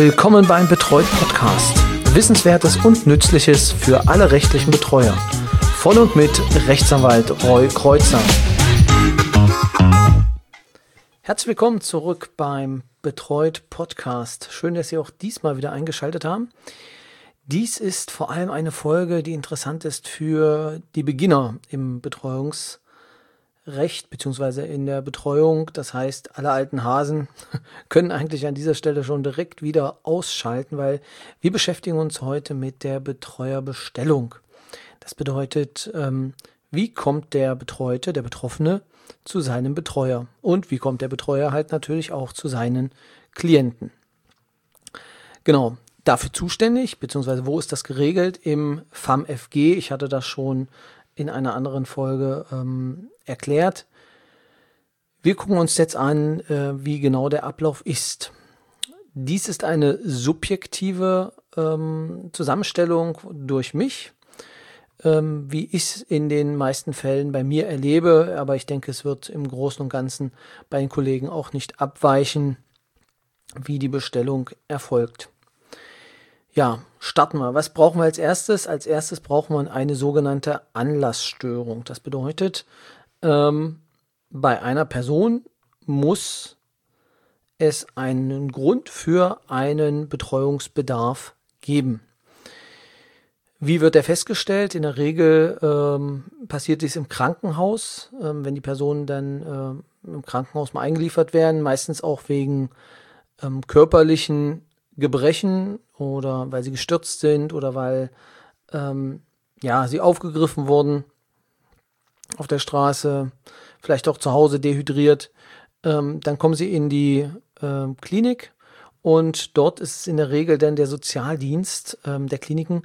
Willkommen beim Betreut Podcast. Wissenswertes und Nützliches für alle rechtlichen Betreuer. Von und mit Rechtsanwalt Roy Kreuzer. Herzlich willkommen zurück beim Betreut Podcast. Schön, dass Sie auch diesmal wieder eingeschaltet haben. Dies ist vor allem eine Folge, die interessant ist für die Beginner im Betreuungsrecht bzw. in der Betreuung. Das heißt, alle alten Hasen können eigentlich an dieser Stelle schon direkt wieder ausschalten, weil wir beschäftigen uns heute mit der Betreuerbestellung. Das bedeutet, wie kommt der Betreute, der Betroffene, zu seinem Betreuer und wie kommt der Betreuer halt natürlich auch zu seinen Klienten. Genau. Dafür zuständig, beziehungsweise wo ist das geregelt? Im FAMFG. Ich hatte das schon in einer anderen Folge erklärt. Wir gucken uns jetzt an, wie genau der Ablauf ist. Dies ist eine subjektive Zusammenstellung durch mich, wie ich es in den meisten Fällen bei mir erlebe, aber ich denke, es wird im Großen und Ganzen bei den Kollegen auch nicht abweichen, wie die Bestellung erfolgt. Ja, starten wir. Was brauchen wir als erstes? Als erstes brauchen wir eine sogenannte Anlassstörung. Das bedeutet, bei einer Person muss es einen Grund für einen Betreuungsbedarf geben. Wie wird der festgestellt? In der Regel passiert dies im Krankenhaus, wenn die Personen dann im Krankenhaus mal eingeliefert werden, meistens auch wegen körperlichen Gebrechen oder weil sie gestürzt sind oder weil sie aufgegriffen wurden auf der Straße, vielleicht auch zu Hause dehydriert. Dann kommen sie in die Klinik und dort ist es in der Regel dann der Sozialdienst der Kliniken,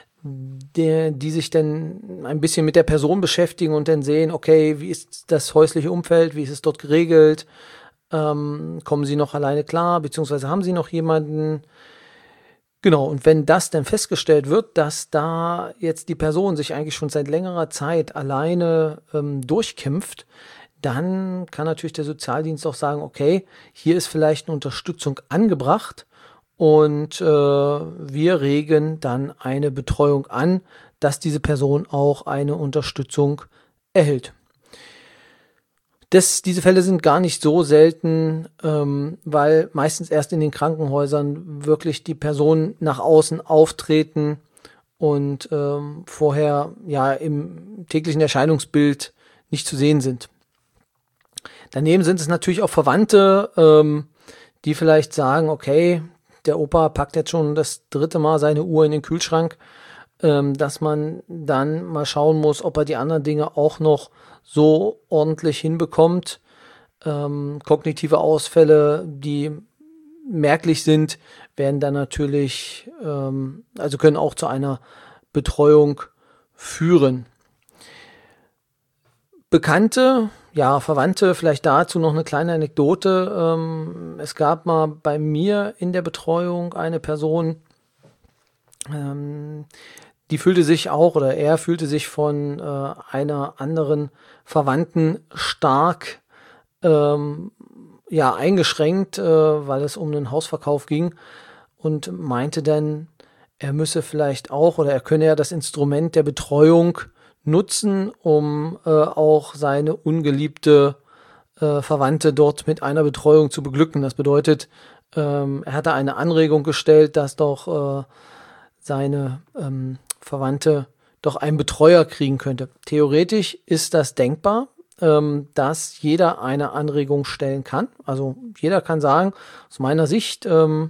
die sich dann ein bisschen mit der Person beschäftigen und dann sehen, okay, wie ist das häusliche Umfeld, wie ist es dort geregelt, kommen sie noch alleine klar, beziehungsweise haben sie noch jemanden? Genau, und wenn das dann festgestellt wird, dass da jetzt die Person sich eigentlich schon seit längerer Zeit alleine durchkämpft, dann kann natürlich der Sozialdienst auch sagen, okay, hier ist vielleicht eine Unterstützung angebracht und wir regen dann eine Betreuung an, dass diese Person auch eine Unterstützung erhält. Diese Fälle sind gar nicht so selten, weil meistens erst in den Krankenhäusern wirklich die Personen nach außen auftreten und vorher ja im täglichen Erscheinungsbild nicht zu sehen sind. Daneben sind es natürlich auch Verwandte, die vielleicht sagen, okay, der Opa packt jetzt schon das 3. Mal seine Uhr in den Kühlschrank, dass man dann mal schauen muss, ob er die anderen Dinge auch noch so ordentlich hinbekommt. Kognitive Ausfälle, die merklich sind, werden dann natürlich, können auch zu einer Betreuung führen. Bekannte, Verwandte, vielleicht dazu noch eine kleine Anekdote. Es gab mal bei mir in der Betreuung eine Person, er fühlte sich von einer anderen Verwandten stark eingeschränkt, weil es um einen Hausverkauf ging und meinte dann, er müsse vielleicht auch oder er könne ja das Instrument der Betreuung nutzen, um auch seine ungeliebte Verwandte dort mit einer Betreuung zu beglücken. Das bedeutet, er hatte eine Anregung gestellt, dass doch seine Verwandte doch einen Betreuer kriegen könnte. Theoretisch ist das denkbar, dass jeder eine Anregung stellen kann. Also jeder kann sagen, aus meiner Sicht, der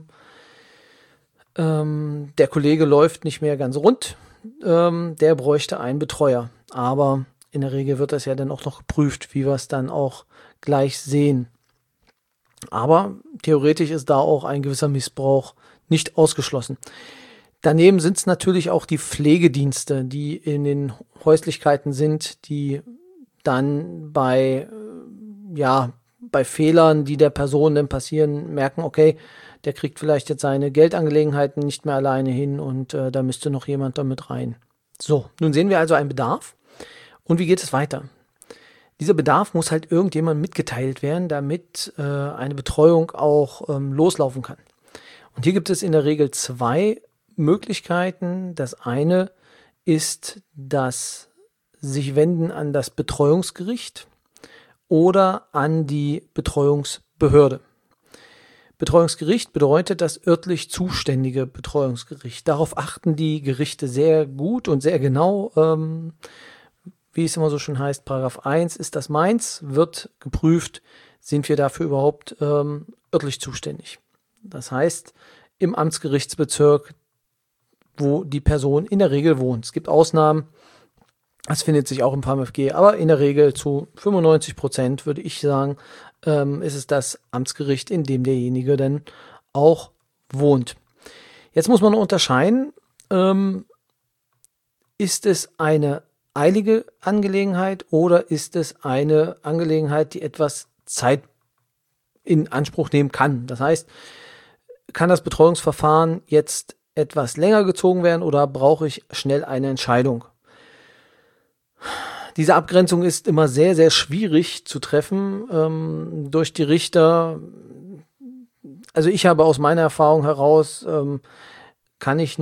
Kollege läuft nicht mehr ganz rund, der bräuchte einen Betreuer. Aber in der Regel wird das ja dann auch noch geprüft, wie wir es dann auch gleich sehen. Aber theoretisch ist da auch ein gewisser Missbrauch nicht ausgeschlossen. Daneben sind es natürlich auch die Pflegedienste, die in den Häuslichkeiten sind, die dann bei Fehlern, die der Person dann passieren, merken, okay, der kriegt vielleicht jetzt seine Geldangelegenheiten nicht mehr alleine hin und da müsste noch jemand damit rein. So, nun sehen wir also einen Bedarf. Und wie geht es weiter? Dieser Bedarf muss halt irgendjemandem mitgeteilt werden, damit eine Betreuung auch loslaufen kann. Und hier gibt es in der Regel zwei Möglichkeiten. Das eine ist das sich wenden an das Betreuungsgericht oder an die Betreuungsbehörde. Betreuungsgericht bedeutet das örtlich zuständige Betreuungsgericht. Darauf achten die Gerichte sehr gut und sehr genau. Wie es immer so schön heißt, Paragraph 1 ist das meins, wird geprüft, sind wir dafür überhaupt örtlich zuständig. Das heißt, im Amtsgerichtsbezirk, wo die Person in der Regel wohnt. Es gibt Ausnahmen, das findet sich auch im PAMFG, aber in der Regel zu 95% würde ich sagen, ist es das Amtsgericht, in dem derjenige dann auch wohnt. Jetzt muss man unterscheiden, ist es eine eilige Angelegenheit oder ist es eine Angelegenheit, die etwas Zeit in Anspruch nehmen kann? Das heißt, kann das Betreuungsverfahren jetzt etwas länger gezogen werden oder brauche ich schnell eine Entscheidung? Diese Abgrenzung ist immer sehr, sehr schwierig zu treffen durch die Richter. Also ich habe aus meiner Erfahrung heraus, kann ich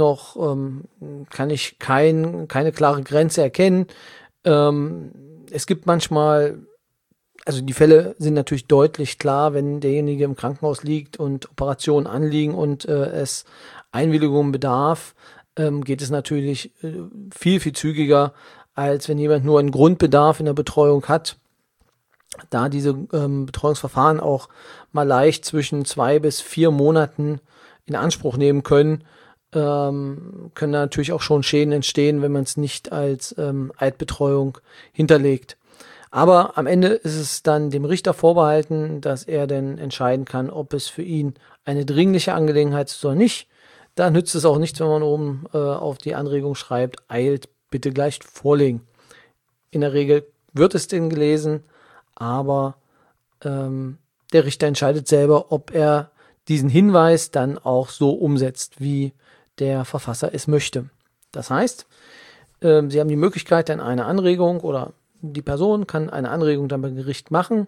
keine klare Grenze erkennen. Es gibt manchmal, also die Fälle sind natürlich deutlich klar, wenn derjenige im Krankenhaus liegt und Operationen anliegen und es Einwilligung bedarf, geht es natürlich viel, viel zügiger, als wenn jemand nur einen Grundbedarf in der Betreuung hat. Da diese Betreuungsverfahren auch mal leicht zwischen 2 bis 4 Monaten in Anspruch nehmen können, können natürlich auch schon Schäden entstehen, wenn man es nicht als Eidbetreuung hinterlegt. Aber am Ende ist es dann dem Richter vorbehalten, dass er dann entscheiden kann, ob es für ihn eine dringliche Angelegenheit ist oder nicht. Da nützt es auch nichts, wenn man oben auf die Anregung schreibt, eilt, bitte gleich vorlegen. In der Regel wird es denn gelesen, aber der Richter entscheidet selber, ob er diesen Hinweis dann auch so umsetzt, wie der Verfasser es möchte. Das heißt, Sie haben die Möglichkeit, dann eine Anregung oder die Person kann eine Anregung dann beim Gericht machen,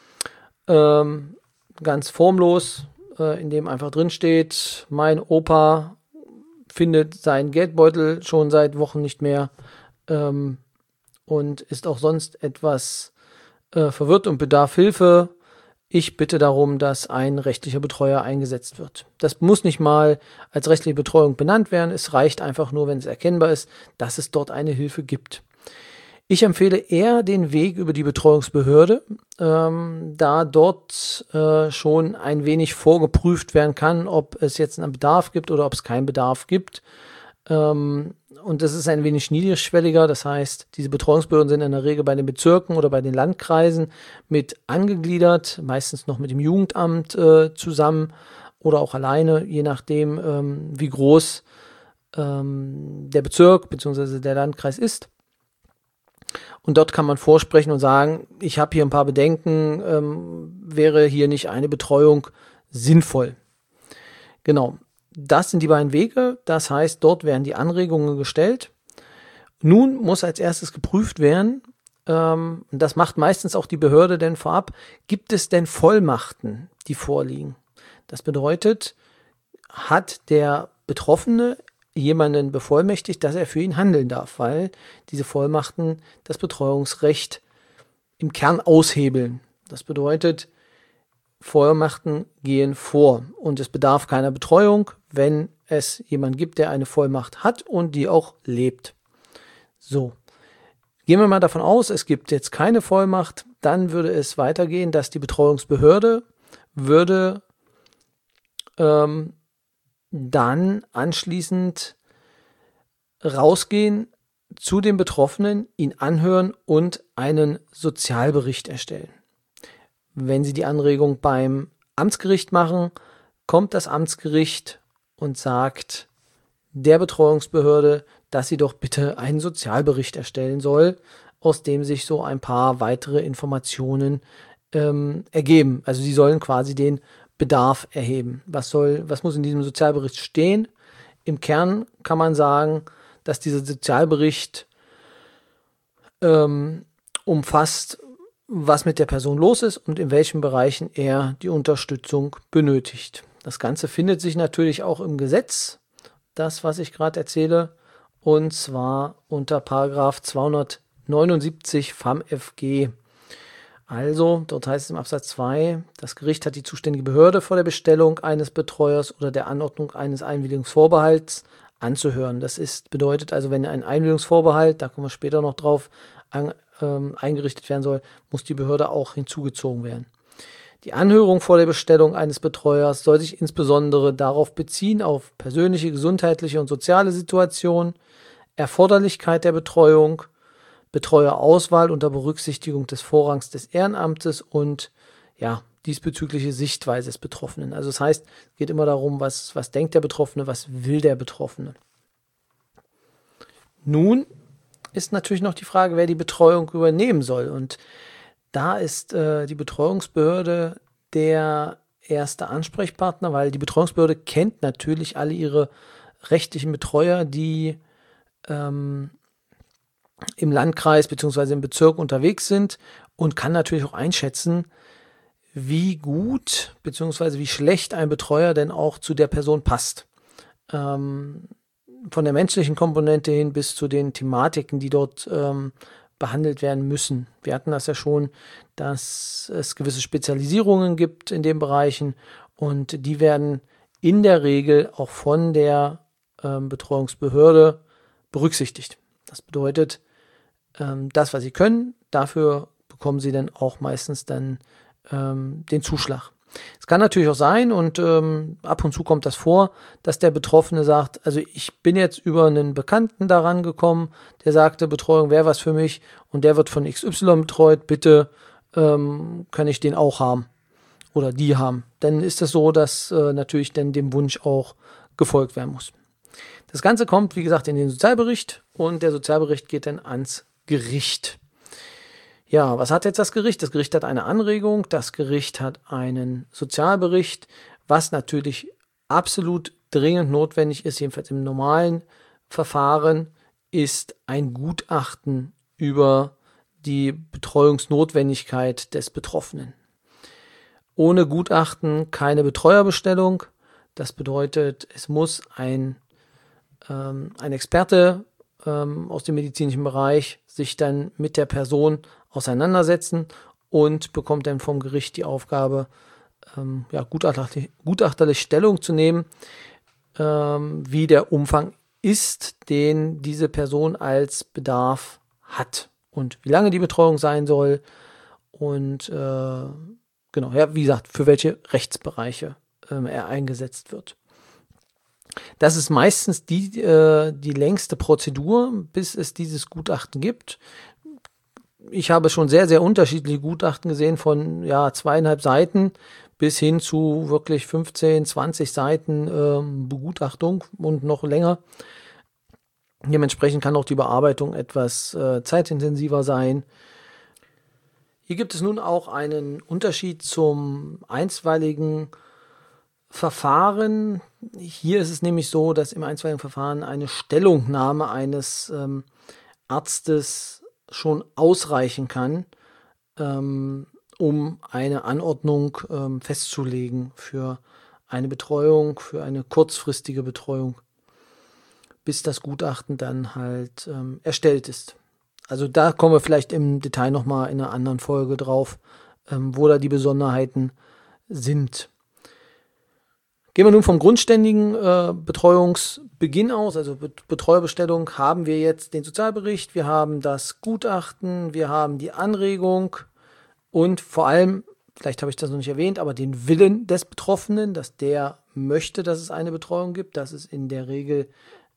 ganz formlos, in dem einfach drin steht, mein Opa findet seinen Geldbeutel schon seit Wochen nicht mehr und ist auch sonst etwas verwirrt und bedarf Hilfe. Ich bitte darum, dass ein rechtlicher Betreuer eingesetzt wird. Das muss nicht mal als rechtliche Betreuung benannt werden. Es reicht einfach nur, wenn es erkennbar ist, dass es dort eine Hilfe gibt. Ich empfehle eher den Weg über die Betreuungsbehörde, da dort schon ein wenig vorgeprüft werden kann, ob es jetzt einen Bedarf gibt oder ob es keinen Bedarf gibt. Und das ist ein wenig niedrigschwelliger. Das heißt, diese Betreuungsbehörden sind in der Regel bei den Bezirken oder bei den Landkreisen mit angegliedert, meistens noch mit dem Jugendamt zusammen oder auch alleine, je nachdem, wie groß der Bezirk bzw. der Landkreis ist. Und dort kann man vorsprechen und sagen, ich habe hier ein paar Bedenken, wäre hier nicht eine Betreuung sinnvoll? Genau, das sind die beiden Wege. Das heißt, dort werden die Anregungen gestellt. Nun muss als erstes geprüft werden, das macht meistens auch die Behörde denn vorab, gibt es denn Vollmachten, die vorliegen? Das bedeutet, hat der Betroffene jemanden bevollmächtigt, dass er für ihn handeln darf, weil diese Vollmachten das Betreuungsrecht im Kern aushebeln. Das bedeutet, Vollmachten gehen vor und es bedarf keiner Betreuung, wenn es jemanden gibt, der eine Vollmacht hat und die auch lebt. So, gehen wir mal davon aus, es gibt jetzt keine Vollmacht, dann würde es weitergehen, dass die Betreuungsbehörde würde dann anschließend rausgehen zu dem Betroffenen, ihn anhören und einen Sozialbericht erstellen. Wenn Sie die Anregung beim Amtsgericht machen, kommt das Amtsgericht und sagt der Betreuungsbehörde, dass sie doch bitte einen Sozialbericht erstellen soll, aus dem sich so ein paar weitere Informationen ergeben. Also sie sollen quasi den Bedarf erheben. Was muss in diesem Sozialbericht stehen? Im Kern kann man sagen, dass dieser Sozialbericht umfasst, was mit der Person los ist und in welchen Bereichen er die Unterstützung benötigt. Das Ganze findet sich natürlich auch im Gesetz, das, was ich gerade erzähle, und zwar unter Paragraph 279 FamFG. Also, dort heißt es im Absatz 2, das Gericht hat die zuständige Behörde vor der Bestellung eines Betreuers oder der Anordnung eines Einwilligungsvorbehalts anzuhören. Bedeutet also, wenn ein Einwilligungsvorbehalt, da kommen wir später noch drauf, eingerichtet werden soll, muss die Behörde auch hinzugezogen werden. Die Anhörung vor der Bestellung eines Betreuers soll sich insbesondere darauf beziehen, auf persönliche, gesundheitliche und soziale Situationen, Erforderlichkeit der Betreuung, Betreuerauswahl unter Berücksichtigung des Vorrangs des Ehrenamtes und diesbezügliche Sichtweise des Betroffenen. Also das heißt, es geht immer darum, was denkt der Betroffene, was will der Betroffene. Nun ist natürlich noch die Frage, wer die Betreuung übernehmen soll. Und da ist die Betreuungsbehörde der erste Ansprechpartner, weil die Betreuungsbehörde kennt natürlich alle ihre rechtlichen Betreuer, die im Landkreis bzw. im Bezirk unterwegs sind und kann natürlich auch einschätzen, wie gut bzw. wie schlecht ein Betreuer denn auch zu der Person passt. Von der menschlichen Komponente hin bis zu den Thematiken, die dort behandelt werden müssen. Wir hatten das ja schon, dass es gewisse Spezialisierungen gibt in den Bereichen und die werden in der Regel auch von der Betreuungsbehörde berücksichtigt. Das bedeutet, das, was sie können, dafür bekommen sie dann auch meistens dann den Zuschlag. Es kann natürlich auch sein und ab und zu kommt das vor, dass der Betroffene sagt, also ich bin jetzt über einen Bekannten daran gekommen, der sagte, Betreuung wäre was für mich und der wird von XY betreut, bitte kann ich den auch haben oder die haben. Dann ist es so, dass natürlich dann dem Wunsch auch gefolgt werden muss. Das Ganze kommt, wie gesagt, in den Sozialbericht und der Sozialbericht geht dann ans Gericht. Ja, was hat jetzt das Gericht? Das Gericht hat eine Anregung, das Gericht hat einen Sozialbericht, was natürlich absolut dringend notwendig ist, jedenfalls im normalen Verfahren, ist ein Gutachten über die Betreuungsnotwendigkeit des Betroffenen. Ohne Gutachten keine Betreuerbestellung. Das bedeutet, es muss ein Experte aus dem medizinischen Bereich sich dann mit der Person auseinandersetzen und bekommt dann vom Gericht die Aufgabe, gutachterlich Stellung zu nehmen, wie der Umfang ist, den diese Person als Bedarf hat und wie lange die Betreuung sein soll und wie gesagt, für welche Rechtsbereiche er eingesetzt wird. Das ist meistens die längste Prozedur, bis es dieses Gutachten gibt. Ich habe schon sehr, sehr unterschiedliche Gutachten gesehen von 2,5 Seiten bis hin zu wirklich 15, 20 Seiten Begutachtung und noch länger. Dementsprechend kann auch die Bearbeitung etwas zeitintensiver sein. Hier gibt es nun auch einen Unterschied zum einstweiligen Verfahren. Hier ist es nämlich so, dass im einstweiligen Verfahren eine Stellungnahme eines Arztes schon ausreichen kann, um eine Anordnung festzulegen für eine Betreuung, für eine kurzfristige Betreuung, bis das Gutachten dann halt erstellt ist. Also da kommen wir vielleicht im Detail nochmal in einer anderen Folge drauf, wo da die Besonderheiten sind. Gehen wir nun vom grundständigen Betreuungsbeginn aus, also Betreuerbestellung, haben wir jetzt den Sozialbericht, wir haben das Gutachten, wir haben die Anregung und vor allem, vielleicht habe ich das noch nicht erwähnt, aber den Willen des Betroffenen, dass der möchte, dass es eine Betreuung gibt. Das ist in der Regel,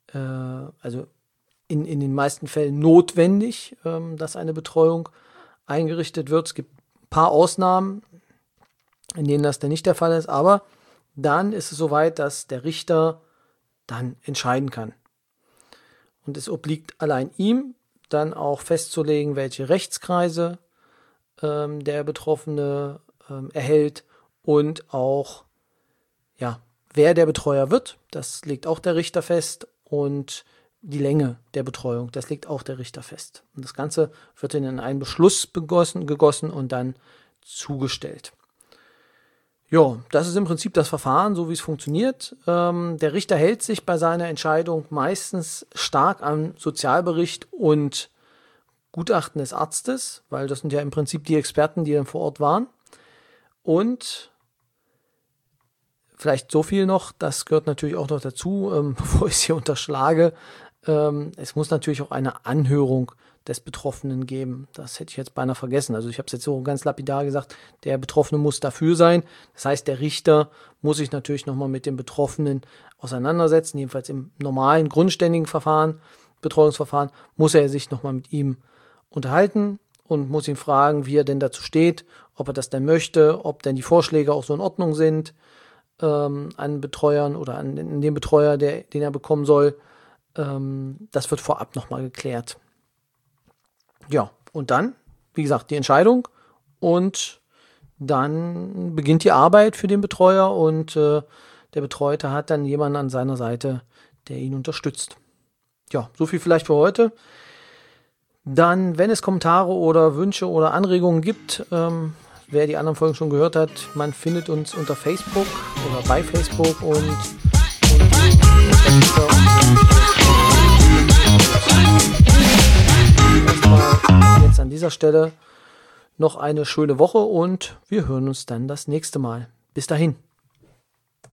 in den meisten Fällen notwendig, dass eine Betreuung eingerichtet wird. Es gibt ein paar Ausnahmen, in denen das dann nicht der Fall ist, aber dann ist es soweit, dass der Richter dann entscheiden kann. Und es obliegt allein ihm, dann auch festzulegen, welche Rechtskreise der Betroffene erhält und auch, wer der Betreuer wird. Das legt auch der Richter fest und die Länge der Betreuung, das legt auch der Richter fest. Und das Ganze wird dann in einen Beschluss gegossen und dann zugestellt. Ja, das ist im Prinzip das Verfahren, so wie es funktioniert. Der Richter hält sich bei seiner Entscheidung meistens stark am Sozialbericht und Gutachten des Arztes, weil das sind ja im Prinzip die Experten, die dann vor Ort waren. Und vielleicht so viel noch, das gehört natürlich auch noch dazu, bevor ich es hier unterschlage. Es muss natürlich auch eine Anhörung des Betroffenen geben. Das hätte ich jetzt beinahe vergessen. Also ich habe es jetzt so ganz lapidar gesagt, der Betroffene muss dafür sein. Das heißt, der Richter muss sich natürlich nochmal mit dem Betroffenen auseinandersetzen, jedenfalls im normalen, grundständigen Verfahren, Betreuungsverfahren, muss er sich nochmal mit ihm unterhalten und muss ihn fragen, wie er denn dazu steht, ob er das denn möchte, ob denn die Vorschläge auch so in Ordnung sind an Betreuern oder an den Betreuer, den er bekommen soll. Das wird vorab nochmal geklärt. Ja, und dann, wie gesagt, die Entscheidung und dann beginnt die Arbeit für den Betreuer und der Betreute hat dann jemanden an seiner Seite, der ihn unterstützt. Ja, so viel vielleicht für heute. Dann, wenn es Kommentare oder Wünsche oder Anregungen gibt, wer die anderen Folgen schon gehört hat, man findet uns unter Facebook oder bei Facebook und jetzt an dieser Stelle noch eine schöne Woche und wir hören uns dann das nächste Mal. Bis dahin.